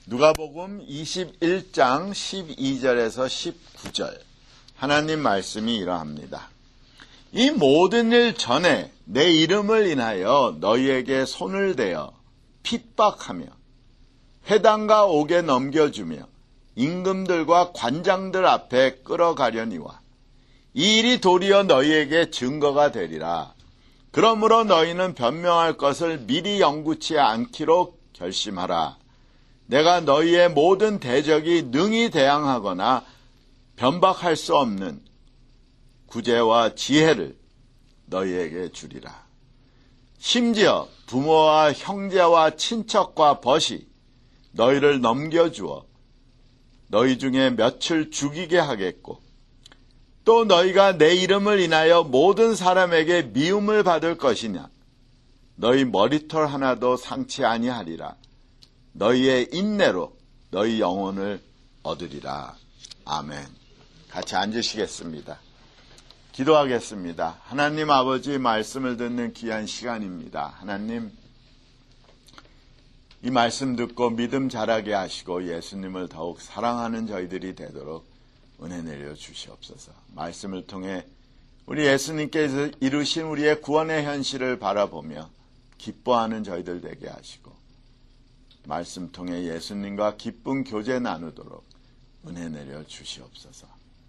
누가복음 21장 12절에서 19절 하나님 말씀이 이러합니다. 이 모든 일 전에 내 이름을 인하여 너희에게 손을 대어 핍박하며 회당과 옥에 넘겨주며 임금들과 관장들 앞에 끌어가려니와 이 일이 도리어 너희에게 증거가 되리라. 그러므로 너희는 변명할 것을 미리 영구치 않기로 결심하라. 내가 너희의 모든 대적이 능히 대항하거나 변박할 수 없는 구제와 지혜를 너희에게 주리라. 심지어 부모와 형제와 친척과 벗이 너희를 넘겨주어 너희 중에 몇을 죽이게 하겠고 또 너희가 내 이름을 인하여 모든 사람에게 미움을 받을 것이냐. 너희 머리털 하나도 상치 아니하리라. 너희의 인내로 너희 영혼을 얻으리라. 아멘. 같이 앉으시겠습니다. 기도하겠습니다. 하나님 아버지 말씀을 듣는 귀한 시간입니다. 하나님, 이 말씀 듣고 믿음 자라게 하시고 예수님을 더욱 사랑하는 저희들이 되도록 은혜 내려 주시옵소서. 말씀을 통해 우리 예수님께서 이루신 우리의 구원의 현실을 바라보며 기뻐하는 저희들 되게 하시고 말씀 통해 예수님과 기쁜 교제 나누도록 은혜 내려 주시옵소서.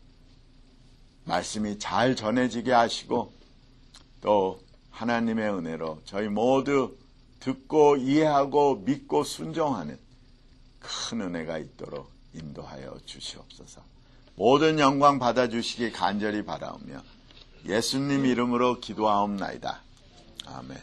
말씀이 잘 전해지게 하시고 또 하나님의 은혜로 저희 모두 듣고 이해하고 믿고 순종하는 큰 은혜가 있도록 인도하여 주시옵소서. 모든 영광 받아주시기 간절히 바라오며 예수님 이름으로 기도하옵나이다. 아멘.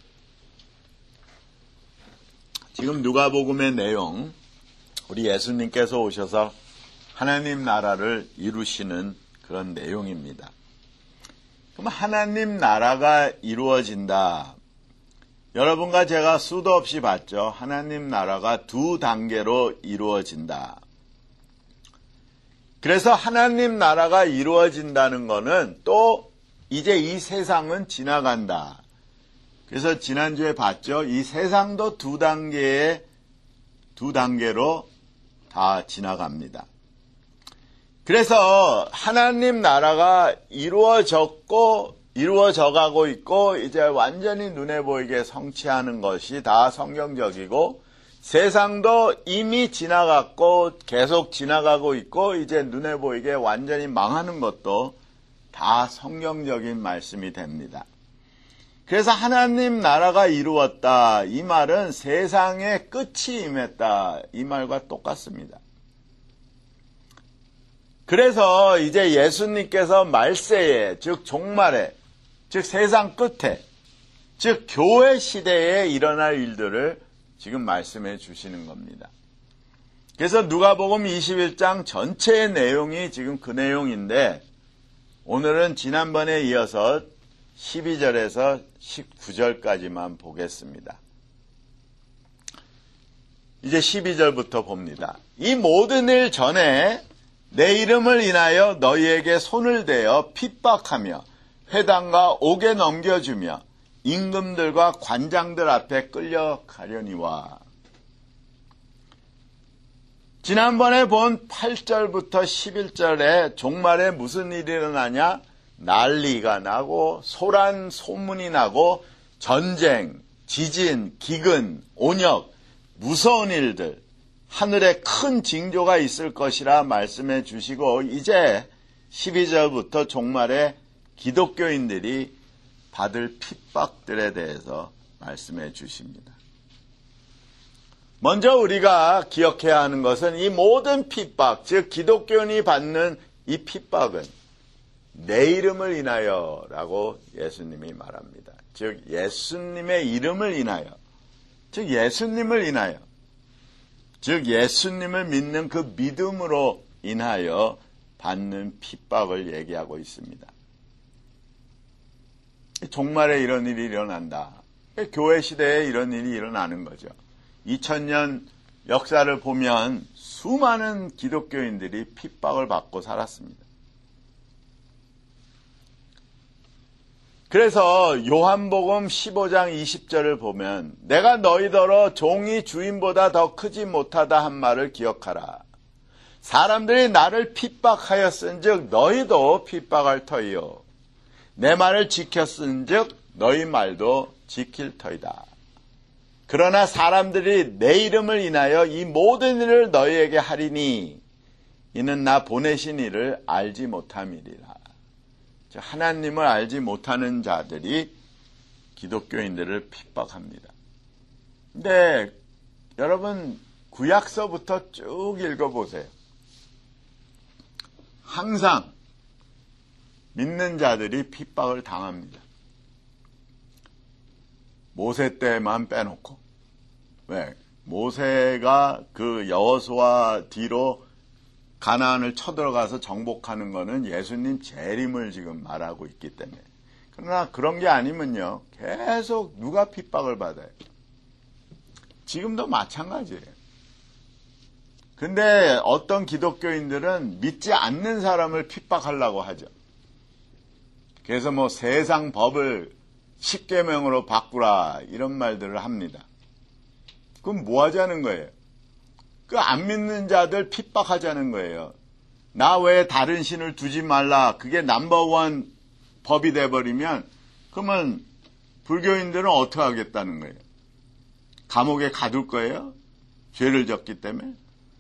지금 누가복음의 내용, 우리 예수님께서 오셔서 하나님 나라를 이루시는 그런 내용입니다. 그럼 하나님 나라가 이루어진다. 여러분과 제가 수도 없이 봤죠. 하나님 나라가 두 단계로 이루어진다. 그래서 하나님 나라가 이루어진다는 것은 또 이제 이 세상은 지나간다. 그래서 지난주에 봤죠. 이 세상도 두 단계로 다 지나갑니다. 그래서 하나님 나라가 이루어져가고 있고 이제 완전히 눈에 보이게 성취하는 것이 다 성경적이고 세상도 이미 지나갔고 계속 지나가고 있고 이제 눈에 보이게 완전히 망하는 것도 다 성경적인 말씀이 됩니다. 그래서 하나님 나라가 이루었다. 이 말은 세상의 끝이 임했다. 이 말과 똑같습니다. 그래서 이제 예수님께서 말세에, 즉 종말에, 즉 세상 끝에, 즉 교회 시대에 일어날 일들을 지금 말씀해 주시는 겁니다. 그래서 누가복음 21장 전체의 내용이 지금 그 내용인데 오늘은 지난번에 이어서 12절에서 19절까지만 보겠습니다. 이제 12절부터 봅니다. 이 모든 일 전에 내 이름을 인하여 너희에게 손을 대어 핍박하며 회당과 옥에 넘겨주며 임금들과 관장들 앞에 끌려가려니와. 지난번에 본 8절부터 11절에 종말에 무슨 일이 일어나냐? 난리가 나고 소란 소문이 나고 전쟁, 지진, 기근, 온역, 무서운 일들, 하늘에 큰 징조가 있을 것이라 말씀해 주시고 이제 12절부터 종말에 기독교인들이 받을 핍박들에 대해서 말씀해 주십니다. 먼저 우리가 기억해야 하는 것은 이 모든 핍박, 즉 기독교인이 받는 이 핍박은 내 이름을 인하여 라고 예수님이 말합니다. 즉 예수님의 이름을 인하여, 즉 예수님을 인하여, 즉 예수님을 믿는 그 믿음으로 인하여 받는 핍박을 얘기하고 있습니다. 종말에 이런 일이 일어난다. 교회 시대에 이런 일이 일어나는 거죠. 2000년 역사를 보면 수많은 기독교인들이 핍박을 받고 살았습니다. 그래서 요한복음 15장 20절을 보면 내가 너희더러 종이 주인보다 더 크지 못하다 한 말을 기억하라. 사람들이 나를 핍박하였은즉 너희도 핍박할 터이요. 내 말을 지켰은즉 너희 말도 지킬 터이다. 그러나 사람들이 내 이름을 인하여 이 모든 일을 너희에게 하리니 이는 나 보내신 이를 알지 못함이리라. 하나님을 알지 못하는 자들이 기독교인들을 핍박합니다. 근데 여러분 구약서부터 쭉 읽어보세요. 항상 믿는 자들이 핍박을 당합니다. 모세 때만 빼놓고. 왜? 모세가 그 여호수아 뒤로 가나안을 쳐들어가서 정복하는 것은 예수님 재림을 지금 말하고 있기 때문에. 그러나 그런 게 아니면요, 계속 누가 핍박을 받아요? 지금도 마찬가지예요. 근데 어떤 기독교인들은 믿지 않는 사람을 핍박하려고 하죠. 그래서 뭐 세상 법을 10계명으로 바꾸라 이런 말들을 합니다. 그럼 뭐 하자는 거예요? 그 안 믿는 자들 핍박하자는 거예요. 나 외에 다른 신을 두지 말라. 그게 넘버원 법이 돼버리면 그러면 불교인들은 어떻게 하겠다는 거예요? 감옥에 가둘 거예요? 죄를 졌기 때문에?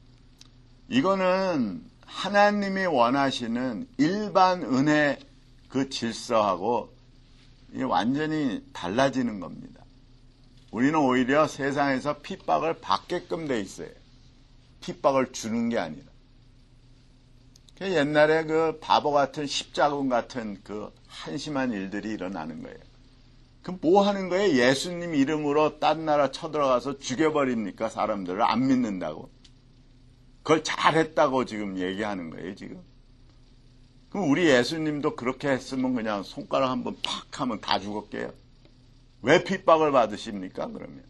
이거는 하나님이 원하시는 일반 은혜 그 질서하고 완전히 달라지는 겁니다. 우리는 오히려 세상에서 핍박을 받게끔 돼 있어요. 핍박을 주는 게 아니라. 옛날에 그 바보 같은 십자군 같은 그 한심한 일들이 일어나는 거예요. 그 뭐 하는 거예요? 예수님 이름으로 딴 나라 쳐들어가서 죽여버립니까? 사람들을 안 믿는다고. 그걸 잘했다고 지금 얘기하는 거예요, 지금. 그럼 우리 예수님도 그렇게 했으면 그냥 손가락 한번 팍 하면 다 죽었게요. 왜 핍박을 받으십니까, 그러면?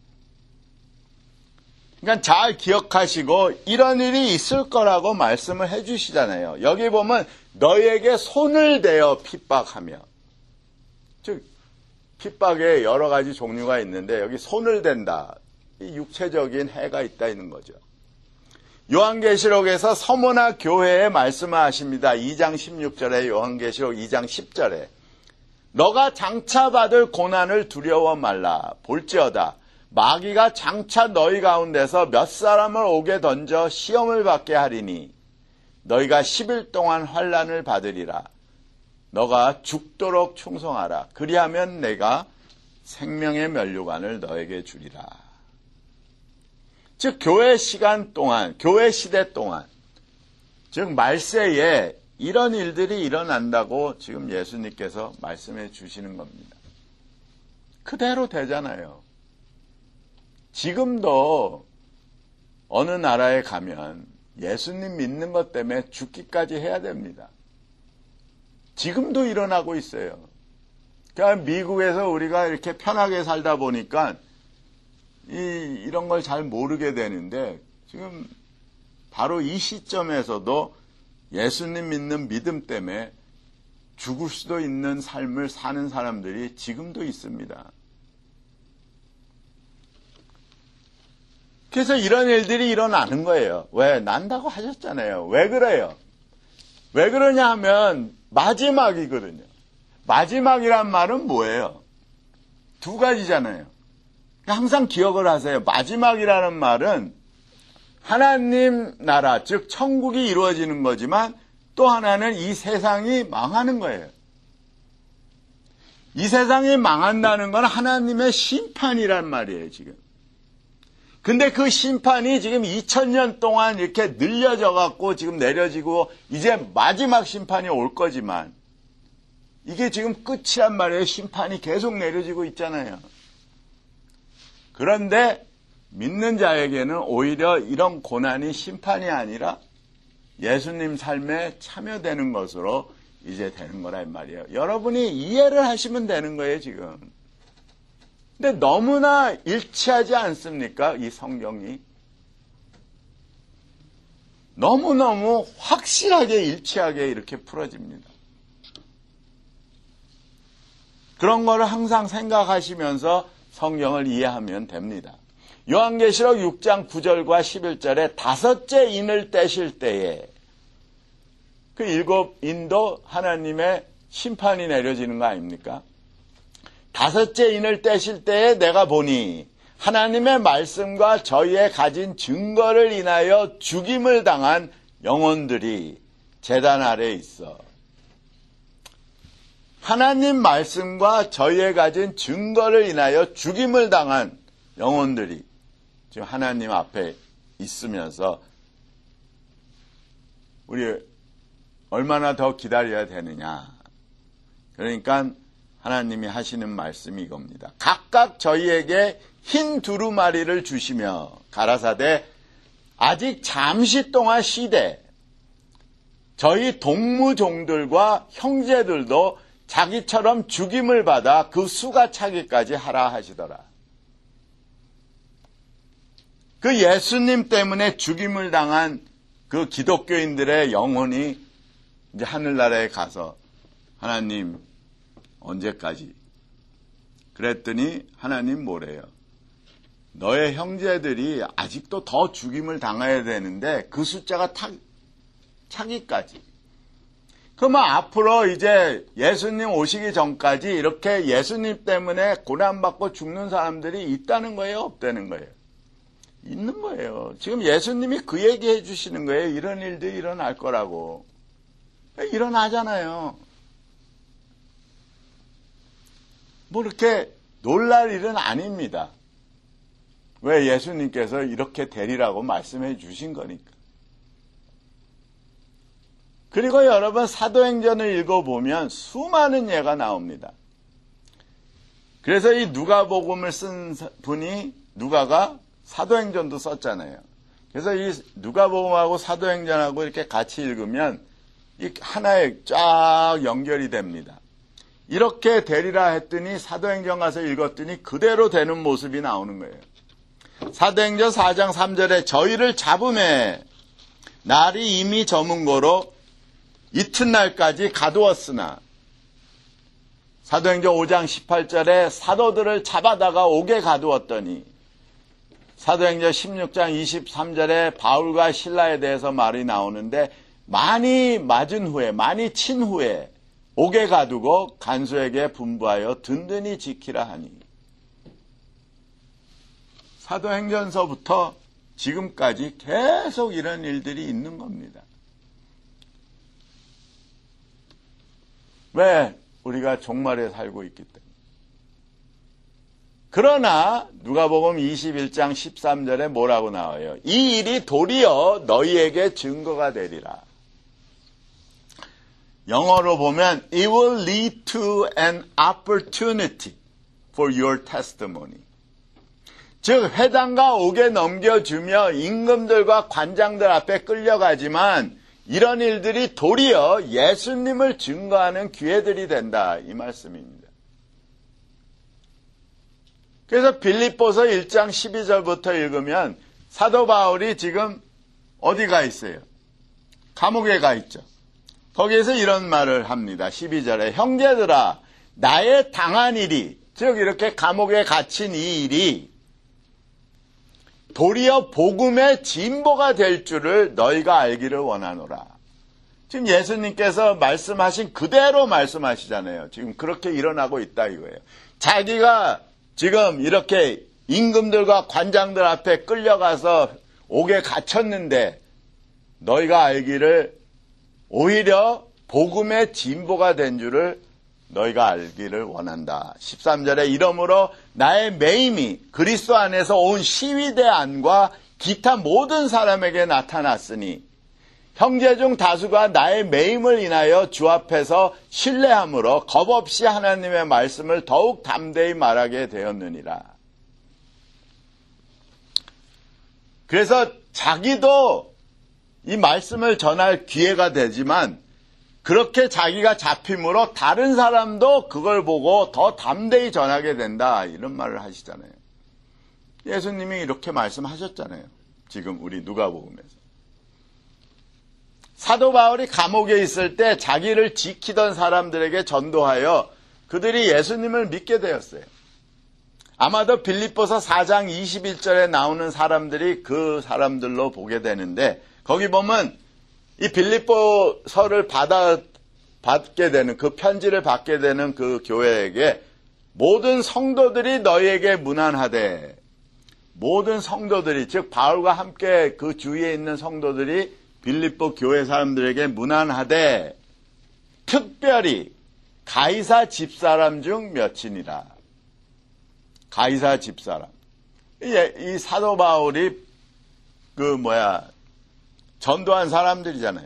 그러니까 잘 기억하시고 이런 일이 있을 거라고 말씀을 해 주시잖아요. 여기 보면 너희에게 손을 대어 핍박하며. 즉 핍박에 여러 가지 종류가 있는데 여기 손을 댄다. 이 육체적인 해가 있다 있는 거죠. 요한계시록에서 서머나 교회에 말씀을 하십니다. 2장 16절에 요한계시록 2장 10절에 너가 장차 받을 고난을 두려워 말라. 볼지어다 마귀가 장차 너희 가운데서 몇 사람을 옥에 던져 시험을 받게 하리니 너희가 10일 동안 환난을 받으리라. 너가 죽도록 충성하라. 그리하면 내가 생명의 면류관을 너에게 주리라. 즉 교회 시간 동안, 교회 시대 동안, 즉 말세에 이런 일들이 일어난다고 지금 예수님께서 말씀해 주시는 겁니다. 그대로 되잖아요. 지금도 어느 나라에 가면 예수님 믿는 것 때문에 죽기까지 해야 됩니다. 지금도 일어나고 있어요. 그러니까 미국에서 우리가 이렇게 편하게 살다 보니까 이런 걸 잘 모르게 되는데 지금 바로 이 시점에서도 예수님 믿는 믿음 때문에 죽을 수도 있는 삶을 사는 사람들이 지금도 있습니다. 그래서 이런 일들이 일어나는 거예요. 왜? 난다고 하셨잖아요. 왜 그래요? 왜 그러냐 하면 마지막이거든요. 마지막이란 말은 뭐예요? 두 가지잖아요. 항상 기억을 하세요. 마지막이라는 말은 하나님 나라, 즉 천국이 이루어지는 거지만 또 하나는 이 세상이 망하는 거예요. 이 세상이 망한다는 건 하나님의 심판이란 말이에요, 지금. 근데 그 심판이 지금 2000년 동안 이렇게 늘려져 갖고 지금 내려지고 이제 마지막 심판이 올 거지만 이게 지금 끝이란 말이에요. 심판이 계속 내려지고 있잖아요. 그런데 믿는 자에게는 오히려 이런 고난이 심판이 아니라 예수님 삶에 참여되는 것으로 이제 되는 거라 이 말이에요. 여러분이 이해를 하시면 되는 거예요, 지금. 근데 너무나 일치하지 않습니까? 이 성경이. 너무너무 확실하게 일치하게 이렇게 풀어집니다. 그런 거를 항상 생각하시면서 성경을 이해하면 됩니다. 요한계시록 6장 9절과 11절에 다섯째 인을 떼실 때에 그 일곱 인도 하나님의 심판이 내려지는 거 아닙니까? 다섯째 인을 떼실 때에 내가 보니 하나님의 말씀과 저희의 가진 증거를 인하여 죽임을 당한 영혼들이 제단 아래에 있어. 하나님 말씀과 저희의 가진 증거를 인하여 죽임을 당한 영혼들이 지금 하나님 앞에 있으면서 우리 얼마나 더 기다려야 되느냐. 그러니까 하나님이 하시는 말씀이 이겁니다. 각각 저희에게 흰 두루마리를 주시며 가라사대 아직 잠시 동안 쉬되 저희 동무종들과 형제들도 자기처럼 죽임을 받아 그 수가 차기까지 하라 하시더라. 그 예수님 때문에 죽임을 당한 그 기독교인들의 영혼이 이제 하늘나라에 가서 하나님 언제까지? 그랬더니 하나님 뭐래요? 너의 형제들이 아직도 더 죽임을 당해야 되는데 그 숫자가 차기까지. 그러면 앞으로 이제 예수님 오시기 전까지 이렇게 예수님 때문에 고난받고 죽는 사람들이 있다는 거예요? 없다는 거예요? 있는 거예요. 지금 예수님이 그 얘기 해주시는 거예요. 이런 일들이 일어날 거라고. 일어나잖아요. 뭐 이렇게 놀랄 일은 아닙니다. 왜? 예수님께서 이렇게 되리라고 말씀해 주신 거니까. 그리고 여러분 사도행전을 읽어보면 수많은 예가 나옵니다. 그래서 이 누가복음을 쓴 분이 누가가 사도행전도 썼잖아요. 그래서 이 누가복음하고 사도행전하고 이렇게 같이 읽으면 이 하나에 쫙 연결이 됩니다. 이렇게 되리라 했더니 사도행전 가서 읽었더니 그대로 되는 모습이 나오는 거예요. 사도행전 4장 3절에 저희를 잡음에 날이 이미 저문 거로 이튿날까지 가두었으나 사도행전 5장 18절에 사도들을 잡아다가 옥에 가두었더니 사도행전 16장 23절에 바울과 실라에 대해서 말이 나오는데 많이 맞은 후에 많이 친 후에 옥에 가두고 간수에게 분부하여 든든히 지키라 하니 사도행전서부터 지금까지 계속 이런 일들이 있는 겁니다. 왜? 우리가 종말에 살고 있기 때문에. 그러나 누가복음 21장 13절에 뭐라고 나와요? 이 일이 도리어 너희에게 증거가 되리라. 영어로 보면 It will lead to an opportunity for your testimony. 즉 회당과 옥에 넘겨주며 임금들과 관장들 앞에 끌려가지만 이런 일들이 도리어 예수님을 증거하는 기회들이 된다. 이 말씀입니다. 그래서 빌립보서 1장 12절부터 읽으면 사도 바울이 지금 어디 가 있어요? 감옥에 가 있죠. 거기에서 이런 말을 합니다. 12절에 형제들아 나의 당한 일이 즉 이렇게 감옥에 갇힌 이 일이 도리어 복음의 진보가 될 줄을 너희가 알기를 원하노라. 지금 예수님께서 말씀하신 그대로 말씀하시잖아요. 지금 그렇게 일어나고 있다 이거예요. 자기가 지금 이렇게 임금들과 관장들 앞에 끌려가서 옥에 갇혔는데 너희가 알기를 오히려 복음의 진보가 된 줄을 너희가 알기를 원한다. 13절에 이러므로 나의 매임이 그리스도 안에서 온 시위대 안과 기타 모든 사람에게 나타났으니 형제 중 다수가 나의 매임을 인하여 주 앞에서 신뢰함으로 겁없이 하나님의 말씀을 더욱 담대히 말하게 되었느니라. 그래서 자기도 이 말씀을 전할 기회가 되지만 그렇게 자기가 잡힘으로 다른 사람도 그걸 보고 더 담대히 전하게 된다. 이런 말을 하시잖아요. 예수님이 이렇게 말씀하셨잖아요. 지금 우리 누가복음에서. 사도 바울이 감옥에 있을 때 자기를 지키던 사람들에게 전도하여 그들이 예수님을 믿게 되었어요. 아마도 빌립보서 4장 21절에 나오는 사람들이 그 사람들로 보게 되는데, 거기 보면 이 빌립보서를 받게 되는, 그 편지를 받게 되는 그 교회에게 모든 성도들이 너희에게 문안하되, 모든 성도들이, 즉 바울과 함께 그 주위에 있는 성도들이 빌립보 교회 사람들에게 문안하되 특별히 가이사 집사람 중 몇이니라. 가이사 집사람. 이 사도 바울이 전도한 사람들이잖아요.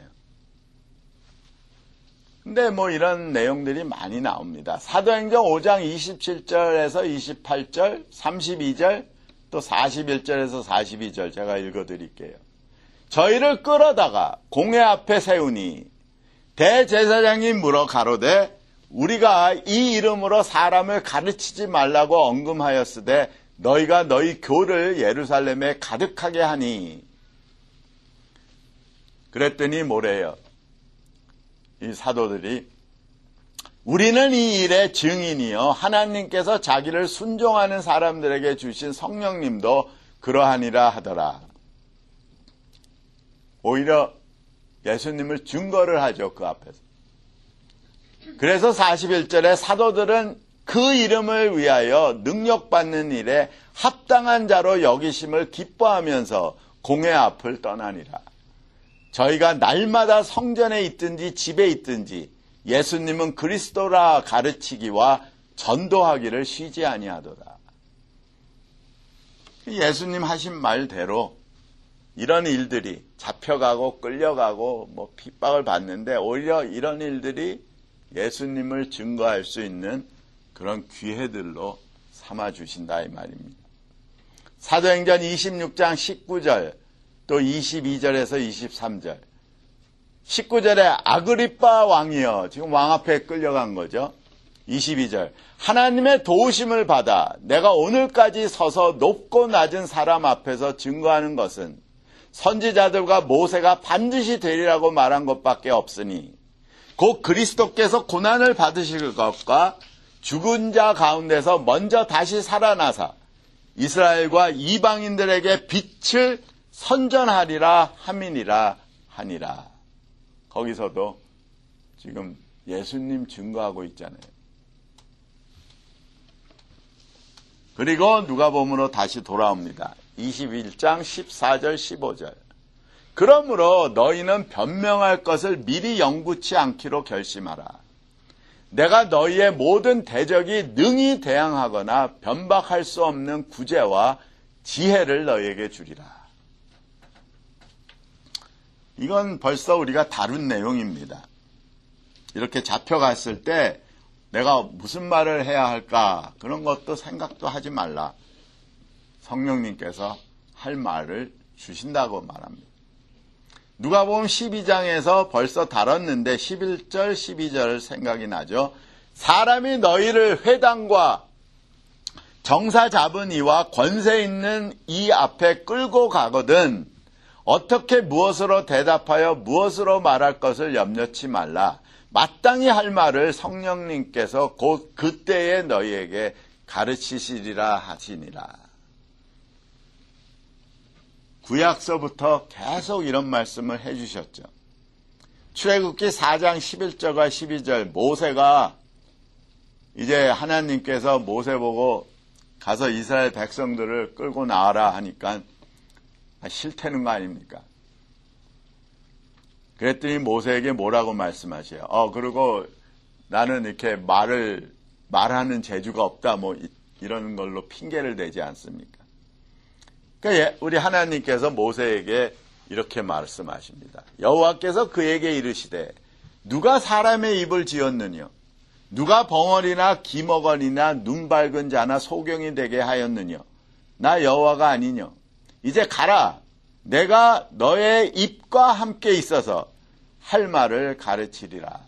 근데 이런 내용들이 많이 나옵니다. 사도행전 5장 27절에서 28절, 32절, 또 41절에서 42절 제가 읽어드릴게요. 저희를 끌어다가 공회 앞에 세우니 대제사장이 물어 가로되 우리가 이 이름으로 사람을 가르치지 말라고 언금하였으되 너희가 너희 교를 예루살렘에 가득하게 하니. 그랬더니 뭐래요? 이 사도들이 우리는 이 일의 증인이요 하나님께서 자기를 순종하는 사람들에게 주신 성령님도 그러하니라 하더라. 오히려 예수님을 증거를 하죠, 그 앞에서. 그래서 41절에 사도들은 그 이름을 위하여 능력받는 일에 합당한 자로 여기심을 기뻐하면서 공회 앞을 떠나니라. 저희가 날마다 성전에 있든지 집에 있든지 예수님은 그리스도라 가르치기와 전도하기를 쉬지 아니하도다. 예수님 하신 말대로 이런 일들이 잡혀가고 끌려가고 핍박을 받는데 오히려 이런 일들이 예수님을 증거할 수 있는 그런 기회들로 삼아주신다 이 말입니다. 사도행전 26장 19절 또 22절에서 23절 19절에 아그리빠 왕이여, 지금 왕 앞에 끌려간 거죠. 22절 하나님의 도우심을 받아 내가 오늘까지 서서 높고 낮은 사람 앞에서 증거하는 것은 선지자들과 모세가 반드시 되리라고 말한 것밖에 없으니 곧 그리스도께서 고난을 받으실 것과 죽은 자 가운데서 먼저 다시 살아나사 이스라엘과 이방인들에게 빛을 선전하리라 함이니라 하니라. 거기서도 지금 예수님 증거하고 있잖아요. 그리고 누가복음으로 다시 돌아옵니다. 21장 14절 15절 그러므로 너희는 변명할 것을 미리 영구치 않기로 결심하라. 내가 너희의 모든 대적이 능히 대항하거나 변박할 수 없는 구제와 지혜를 너희에게 주리라. 이건 벌써 우리가 다룬 내용입니다. 이렇게 잡혀갔을 때 내가 무슨 말을 해야 할까? 그런 것도 생각도 하지 말라. 성령님께서 할 말을 주신다고 말합니다. 누가복음 12장에서 벌써 다뤘는데 11절 12절 생각이 나죠. 사람이 너희를 회당과 정사 잡은 이와 권세 있는 이 앞에 끌고 가거든 어떻게 무엇으로 대답하여 무엇으로 말할 것을 염려치 말라. 마땅히 할 말을 성령님께서 곧 그때에 너희에게 가르치시리라 하시니라. 구약서부터 계속 이런 말씀을 해주셨죠. 출애굽기 4장 11절과 12절 모세가 이제 하나님께서 모세 보고 가서 이스라엘 백성들을 끌고 나와라 하니까 싫다는 거 아닙니까? 그랬더니 모세에게 뭐라고 말씀하셔요? 그리고 나는 이렇게 말하는 재주가 없다 이런 걸로 핑계를 대지 않습니까? 그러니까 우리 하나님께서 모세에게 이렇게 말씀하십니다. 여호와께서 그에게 이르시되 누가 사람의 입을 지었느냐? 누가 벙어리나 기머거니나 눈 밝은 자나 소경이 되게 하였느냐? 나 여호와가 아니냐? 이제 가라. 내가 너의 입과 함께 있어서 할 말을 가르치리라.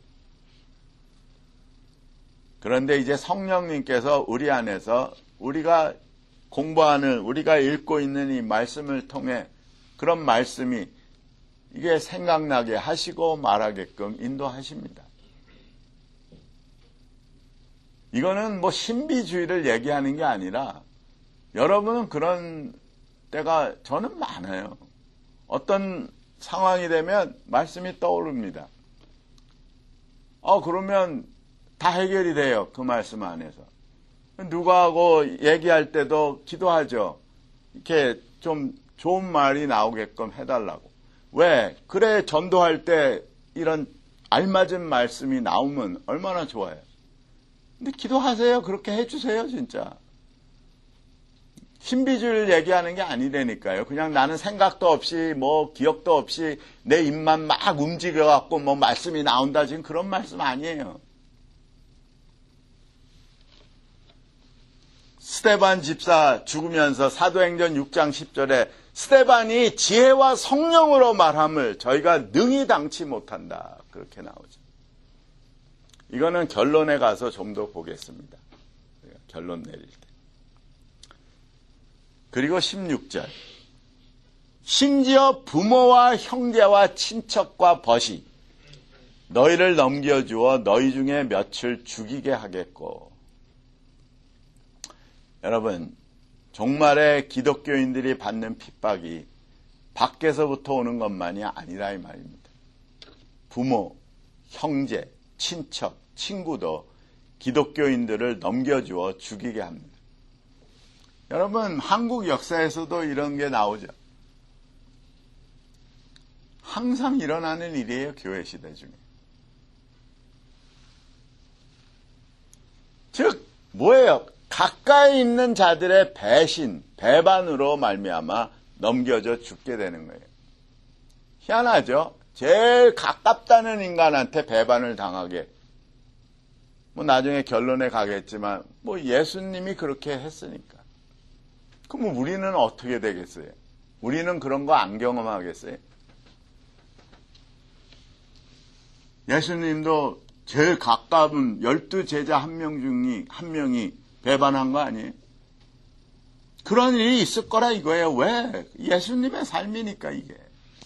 그런데 이제 성령님께서 우리 안에서 우리가 공부하는, 우리가 읽고 있는 이 말씀을 통해 그런 말씀이 이게 생각나게 하시고 말하게끔 인도하십니다. 이거는 뭐 신비주의를 얘기하는 게 아니라 여러분은 그런 때가 저는 많아요. 어떤 상황이 되면 말씀이 떠오릅니다. 그러면 다 해결이 돼요. 그 말씀 안에서. 누구하고 얘기할 때도 기도하죠. 이렇게 좀 좋은 말이 나오게끔 해달라고. 왜? 그래, 전도할 때 이런 알맞은 말씀이 나오면 얼마나 좋아요. 근데 기도하세요. 그렇게 해주세요, 진짜. 신비주의를 얘기하는 게 아니라니까요. 그냥 나는 생각도 없이 뭐 기억도 없이 내 입만 막 움직여갖고 뭐 말씀이 나온다. 지금 그런 말씀 아니에요. 스데반 집사 죽으면서 사도행전 6장 10절에 스데반이 지혜와 성령으로 말함을 저희가 능히 당치 못한다. 그렇게 나오죠. 이거는 결론에 가서 좀 더 보겠습니다. 결론 내릴 때. 그리고 16절. 심지어 부모와 형제와 친척과 벗이 너희를 넘겨주어 너희 중에 몇을 죽이게 하겠고. 여러분, 종말에 기독교인들이 받는 핍박이 밖에서부터 오는 것만이 아니라 이 말입니다. 부모, 형제, 친척, 친구도 기독교인들을 넘겨주어 죽이게 합니다. 여러분, 한국 역사에서도 이런 게 나오죠. 항상 일어나는 일이에요, 교회 시대 중에. 즉, 뭐예요? 가까이 있는 자들의 배신, 배반으로 말미암아 넘겨져 죽게 되는 거예요. 희한하죠? 제일 가깝다는 인간한테 배반을 당하게. 뭐 나중에 결론에 가겠지만 뭐 예수님이 그렇게 했으니까. 그럼 우리는 어떻게 되겠어요? 우리는 그런 거 안 경험하겠어요? 예수님도 제일 가까운 12제자 한 명이 배반한 거 아니에요? 그런 일이 있을 거라 이거예요. 왜? 예수님의 삶이니까 이게.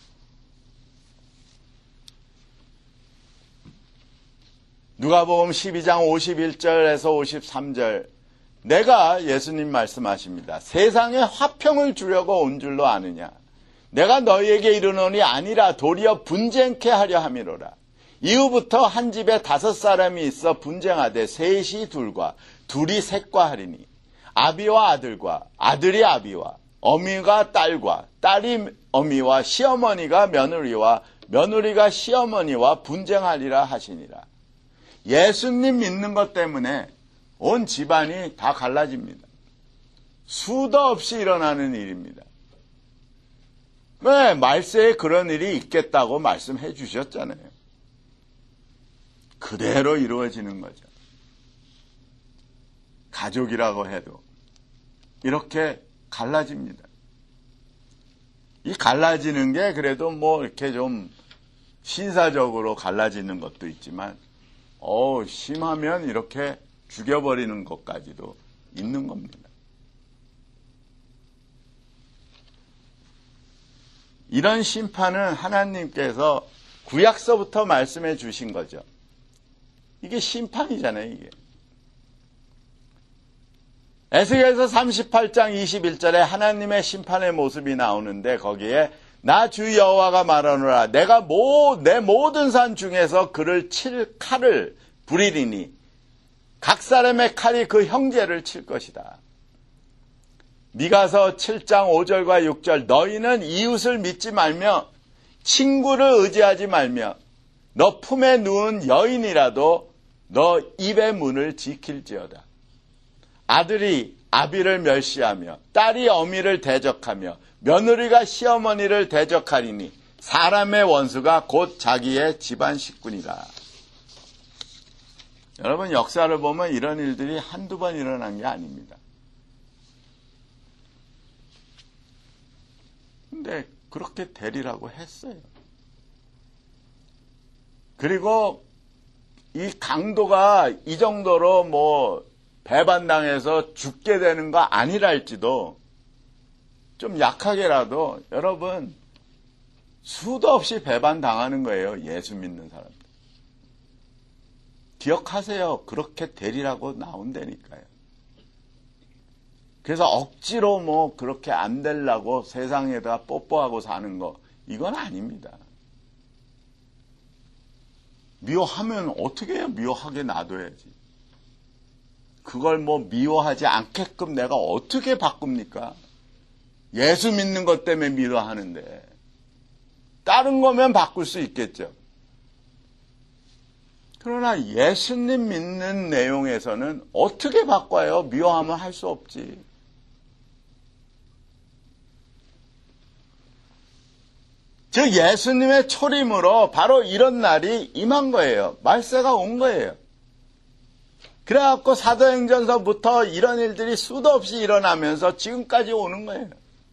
누가복음 12장 51절에서 53절. 내가 예수님 말씀하십니다. 세상에 화평을 주려고 온 줄로 아느냐. 내가 너희에게 이르노니 아니라 도리어 분쟁케 하려 함이로라. 이후부터 한 집에 5사람이 있어 분쟁하되 셋이 둘과 둘이 셋과 하리니 아비와 아들과 아들이 아비와 어미가 딸과 딸이 어미와 시어머니가 며느리와 며느리가 시어머니와 분쟁하리라 하시니라. 예수님 믿는 것 때문에 온 집안이 다 갈라집니다. 수도 없이 일어나는 일입니다. 왜? 말세에 그런 일이 있겠다고 말씀해 주셨잖아요. 그대로 이루어지는 거죠. 가족이라고 해도 이렇게 갈라집니다. 이 갈라지는 게 그래도 뭐 이렇게 좀 신사적으로 갈라지는 것도 있지만 심하면 이렇게 죽여버리는 것까지도 있는 겁니다. 이런 심판은 하나님께서 구약서부터 말씀해 주신 거죠. 이게 심판이잖아요, 이게. 에스겔서 38장 21절에 하나님의 심판의 모습이 나오는데 거기에 나 주 여호와가 말하노라 내가 내 모든 산 중에서 그를 칠 칼을 부리리니 각 사람의 칼이 그 형제를 칠 것이다. 미가서 7장 5절과 6절 너희는 이웃을 믿지 말며 친구를 의지하지 말며 너 품에 누운 여인이라도 너 입의 문을 지킬지어다. 아들이 아비를 멸시하며 딸이 어미를 대적하며 며느리가 시어머니를 대적하리니 사람의 원수가 곧 자기의 집안 식구니라. 여러분 역사를 보면 이런 일들이 한두 번 일어난 게 아닙니다. 근데 그렇게 되리라고 했어요. 그리고 이 강도가 이 정도로 뭐 배반당해서 죽게 되는 거 아니랄지도 좀 약하게라도 여러분 수도 없이 배반당하는 거예요. 예수 믿는 사람들. 기억하세요. 그렇게 되리라고 나온다니까요. 그래서 억지로 뭐 그렇게 안 되려고 세상에다 뽀뽀하고 사는 거, 이건 아닙니다. 미워하면 어떻게 해요? 미워하게 놔둬야지. 그걸 뭐 미워하지 않게끔 내가 어떻게 바꿉니까? 예수 믿는 것 때문에 미워하는데. 다른 거면 바꿀 수 있겠죠. 그러나 예수님 믿는 내용에서는 어떻게 바꿔요? 미워하면 할 수 없지. 즉 예수님의 초림으로 바로 이런 날이 임한 거예요. 말세가 온 거예요. 그래갖고 사도행전서부터 이런 일들이 수도 없이 일어나면서 지금까지 오는 거예요.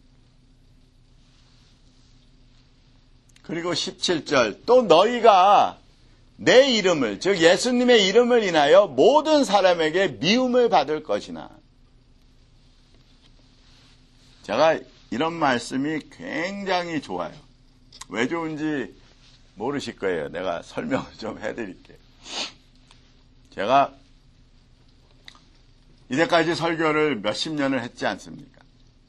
그리고 17절, 또 너희가 내 이름을, 즉 예수님의 이름을 인하여 모든 사람에게 미움을 받을 것이나. 제가 이런 말씀이 굉장히 좋아요. 왜 좋은지 모르실 거예요. 내가 설명을 좀 해드릴게요. 제가 이제까지 설교를 몇십 년을 했지 않습니까?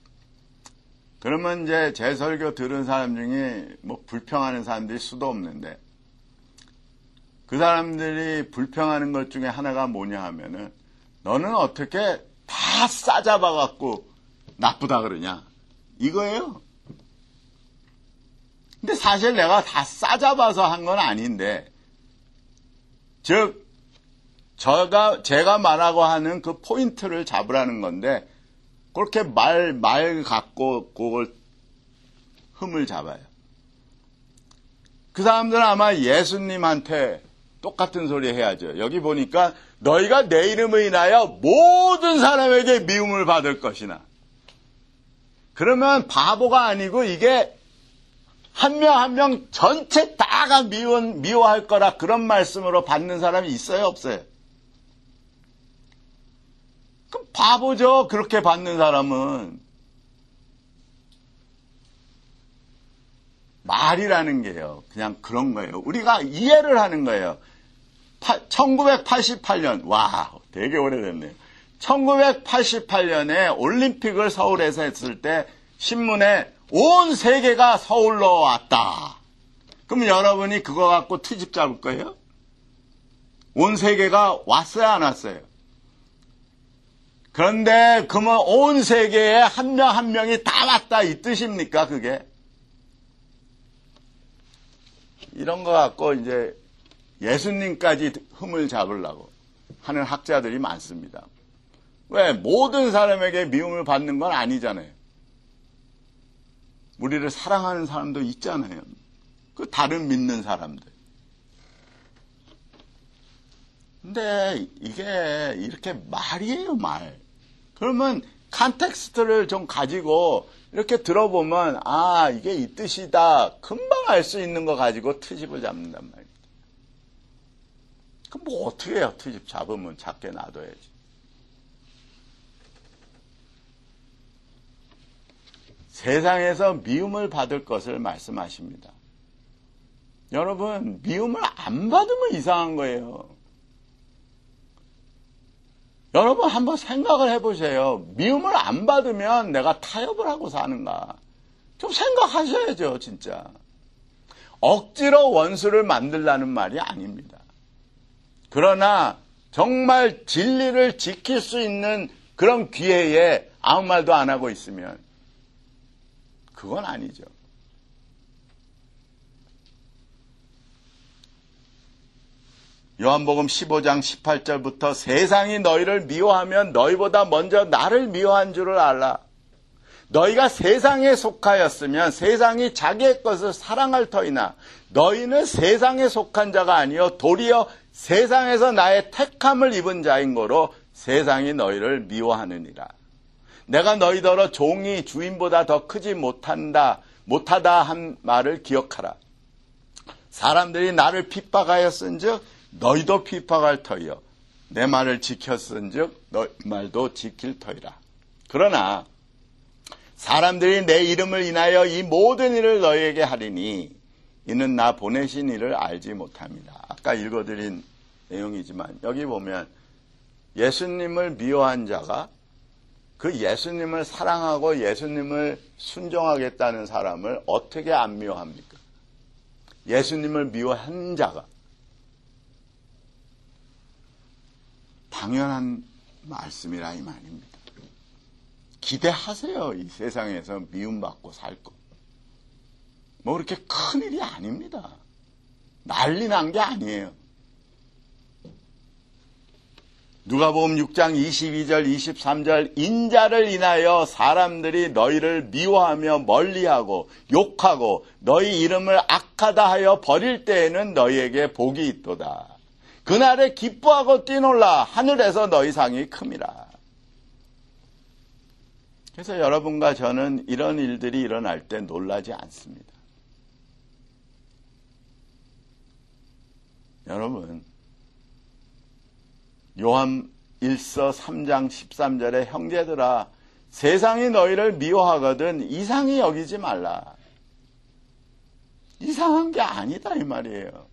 그러면 이제 제 설교 들은 사람 중에 뭐 불평하는 사람들이 수도 없는데, 그 사람들이 불평하는 것 중에 하나가 뭐냐 하면은, 너는 어떻게 다 싸잡아갖고 나쁘다 그러냐, 이거예요. 근데 사실 내가 다 싸잡아서 한 건 아닌데, 즉 제가 말하고 하는 그 포인트를 잡으라는 건데, 그렇게 말 갖고 그걸 흠을 잡아요. 그 사람들은 아마 예수님한테 똑같은 소리 해야죠. 여기 보니까 너희가 내 이름을 인하여 모든 사람에게 미움을 받을 것이나. 그러면 바보가 아니고 이게 한 명 한 명 전체 다가 미워할 거라 그런 말씀으로 받는 사람이 있어요, 없어요? 그럼 바보죠, 그렇게 받는 사람은. 말이라는 게요, 그냥 그런 거예요. 우리가 이해를 하는 거예요. 1988년, 와, 되게 오래됐네요. 1988년에 올림픽을 서울에서 했을 때 신문에 온 세계가 서울로 왔다. 그럼 여러분이 그거 갖고 트집 잡을 거예요? 온 세계가 왔어요, 안 왔어요? 그런데 그러면 온 세계에 한 명 한 명이 다 왔다, 이 뜻입니까, 그게? 이런 거 갖고 이제 예수님까지 흠을 잡으려고 하는 학자들이 많습니다. 왜? 모든 사람에게 미움을 받는 건 아니잖아요. 우리를 사랑하는 사람도 있잖아요. 그 다른 믿는 사람들. 근데 이게 이렇게 말이에요, 말. 그러면 컨텍스트를 좀 가지고 이렇게 들어보면, 아, 이게 이 뜻이다. 금방 알 수 있는 거 가지고 트집을 잡는단 말이에요. 그럼 뭐 어떻게 해요? 트집 잡으면 잡게 놔둬야지. 세상에서 미움을 받을 것을 말씀하십니다. 여러분, 미움을 안 받으면 이상한 거예요. 여러분 한번 생각을 해보세요. 미움을 안 받으면 내가 타협을 하고 사는가? 좀 생각하셔야죠, 진짜. 억지로 원수를 만들라는 말이 아닙니다. 그러나 정말 진리를 지킬 수 있는 그런 기회에 아무 말도 안 하고 있으면 그건 아니죠. 요한복음 15장 18절부터 세상이 너희를 미워하면 너희보다 먼저 나를 미워한 줄을 알라. 너희가 세상에 속하였으면 세상이 자기의 것을 사랑할 터이나 너희는 세상에 속한 자가 아니요 도리어 세상에서 나의 택함을 입은 자인 거로 세상이 너희를 미워하느니라. 내가 너희더러 종이 주인보다 더 크지 못하다 한 말을 기억하라. 사람들이 나를 핍박하였은즉 너희도 핍박할 터이요 내 말을 지켰은즉 너희 말도 지킬 터이라. 그러나 사람들이 내 이름을 인하여 이 모든 일을 너희에게 하리니 이는 나 보내신 이를 알지 못합니다. 아까 읽어드린 내용이지만 여기 보면 예수님을 미워한 자가 그 예수님을 사랑하고 예수님을 순종하겠다는 사람을 어떻게 안 미워합니까? 예수님을 미워한 자가. 당연한 말씀이라 이 말입니다. 기대하세요. 이 세상에서 미움받고 살 것. 뭐 그렇게 큰 일이 아닙니다. 난리 난 게 아니에요. 누가복음 6장 22절 23절 인자를 인하여 사람들이 너희를 미워하며 멀리하고 욕하고 너희 이름을 악하다 하여 버릴 때에는 너희에게 복이 있도다. 그날에 기뻐하고 뛰놀라 하늘에서 너희 상이 큼이라. 그래서 여러분과 저는 이런 일들이 일어날 때 놀라지 않습니다. 여러분, 요한 1서 3장 13절에 형제들아 세상이 너희를 미워하거든 이상히 여기지 말라. 이상한 게 아니다 이 말이에요.